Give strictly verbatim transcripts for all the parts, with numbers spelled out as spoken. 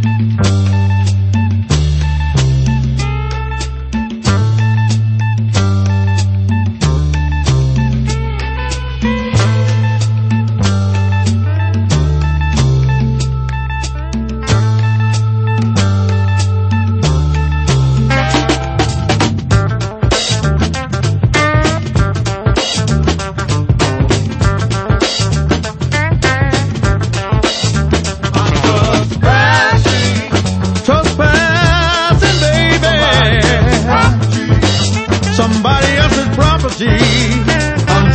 Somebody else's property. I'm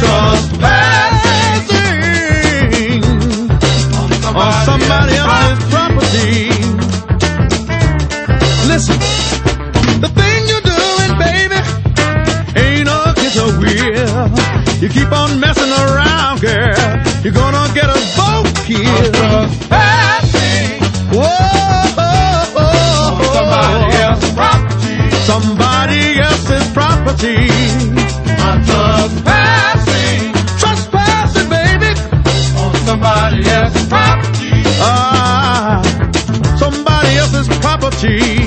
trespassing on somebody else's property. Listen, the thing you're doing, baby, ain't no kiss a wheel. You keep on messing around, girl, you're gonna get us both killed. Trespassing. Whoa, somebody else's property. Somebody else's property. I'm trespassing. Trespassing, baby. On somebody else's property. Ah, somebody else's property.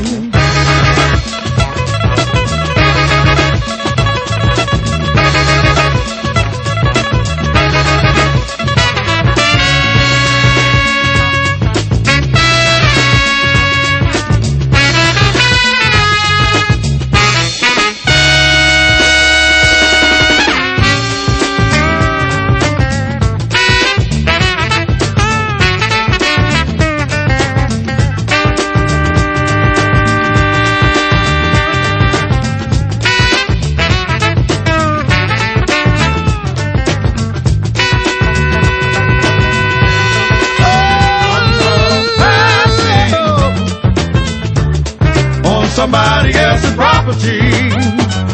Somebody else's property.